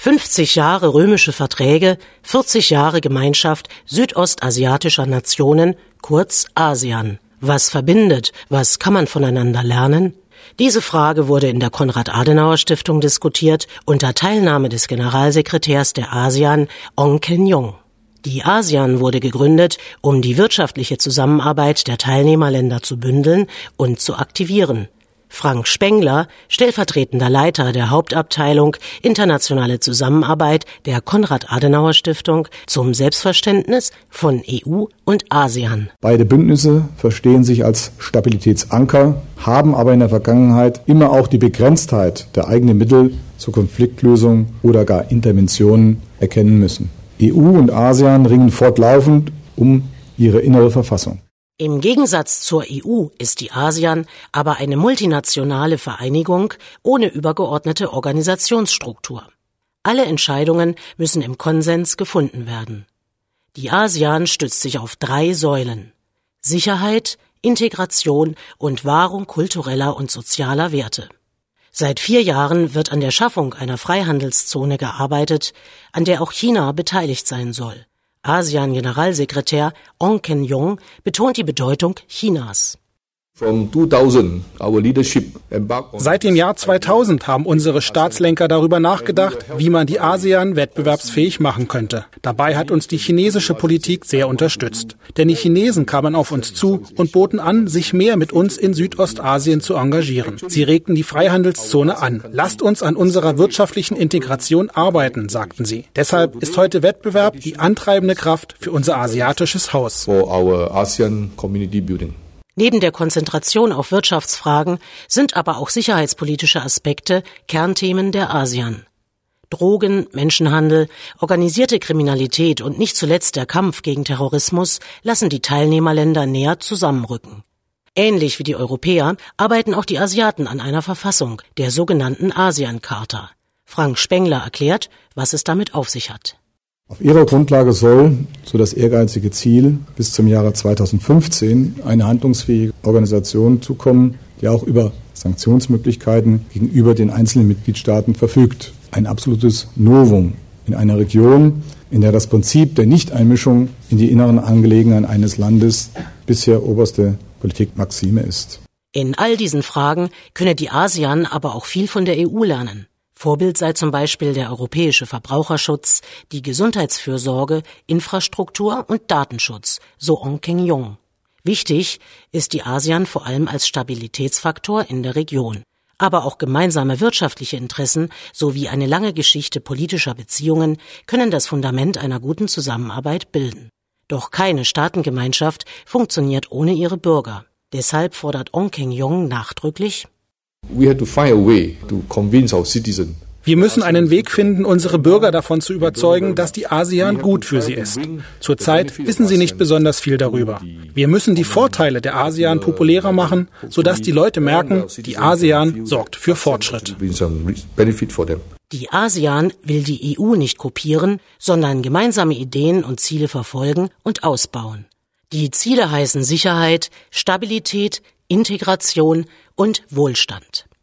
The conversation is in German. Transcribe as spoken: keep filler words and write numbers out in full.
fünfzig Jahre römische Verträge, vierzig Jahre Gemeinschaft südostasiatischer Nationen, kurz ASEAN. Was verbindet? Was kann man voneinander lernen? Diese Frage wurde in der Konrad-Adenauer-Stiftung diskutiert unter Teilnahme des Generalsekretärs der ASEAN, Ong Ken-yong. Die ASEAN wurde gegründet, um die wirtschaftliche Zusammenarbeit der Teilnehmerländer zu bündeln und zu aktivieren. Frank Spengler, stellvertretender Leiter der Hauptabteilung Internationale Zusammenarbeit der Konrad-Adenauer-Stiftung, zum Selbstverständnis von E U und ASEAN. Beide Bündnisse verstehen sich als Stabilitätsanker, haben aber in der Vergangenheit immer auch die Begrenztheit der eigenen Mittel zur Konfliktlösung oder gar Interventionen erkennen müssen. E U und ASEAN ringen fortlaufend um ihre innere Verfassung. Im Gegensatz zur E U ist die ASEAN aber eine multinationale Vereinigung ohne übergeordnete Organisationsstruktur. Alle Entscheidungen müssen im Konsens gefunden werden. Die ASEAN stützt sich auf drei Säulen: Sicherheit, Integration und Wahrung kultureller und sozialer Werte. Seit vier Jahren wird an der Schaffung einer Freihandelszone gearbeitet, an der auch China beteiligt sein soll. ASEAN-Generalsekretär Ong Ken-yong betont die Bedeutung Chinas. Seit dem Jahr zweitausend haben unsere Staatslenker darüber nachgedacht, wie man die ASEAN wettbewerbsfähig machen könnte. Dabei hat uns die chinesische Politik sehr unterstützt. Denn die Chinesen kamen auf uns zu und boten an, sich mehr mit uns in Südostasien zu engagieren. Sie regten die Freihandelszone an. Lasst uns an unserer wirtschaftlichen Integration arbeiten, sagten sie. Deshalb ist heute Wettbewerb die antreibende Kraft für unser asiatisches Haus. Neben der Konzentration auf Wirtschaftsfragen sind aber auch sicherheitspolitische Aspekte Kernthemen der ASEAN. Drogen, Menschenhandel, organisierte Kriminalität und nicht zuletzt der Kampf gegen Terrorismus lassen die Teilnehmerländer näher zusammenrücken. Ähnlich wie die Europäer arbeiten auch die Asiaten an einer Verfassung, der sogenannten ASEAN-Charta. Frank Spengler erklärt, was es damit auf sich hat. Auf ihrer Grundlage soll, so das ehrgeizige Ziel, bis zum Jahre zweitausendfünfzehn eine handlungsfähige Organisation zukommen, die auch über Sanktionsmöglichkeiten gegenüber den einzelnen Mitgliedstaaten verfügt. Ein absolutes Novum in einer Region, in der das Prinzip der Nichteinmischung in die inneren Angelegenheiten eines Landes bisher oberste Politikmaxime ist. In all diesen Fragen könne die ASEAN aber auch viel von der E U lernen. Vorbild sei zum Beispiel der europäische Verbraucherschutz, die Gesundheitsfürsorge, Infrastruktur und Datenschutz, so Ong Ken-yong. Wichtig ist die ASEAN vor allem als Stabilitätsfaktor in der Region. Aber auch gemeinsame wirtschaftliche Interessen sowie eine lange Geschichte politischer Beziehungen können das Fundament einer guten Zusammenarbeit bilden. Doch keine Staatengemeinschaft funktioniert ohne ihre Bürger. Deshalb fordert Ong Ken-yong nachdrücklich: Wir müssen einen Weg finden, unsere Bürger davon zu überzeugen, dass die ASEAN gut für sie ist. Zurzeit wissen sie nicht besonders viel darüber. Wir müssen die Vorteile der ASEAN populärer machen, sodass die Leute merken, die ASEAN sorgt für Fortschritt. Die ASEAN will die E U nicht kopieren, sondern gemeinsame Ideen und Ziele verfolgen und ausbauen. Die Ziele heißen Sicherheit, Stabilität, Integration und Wohlstand.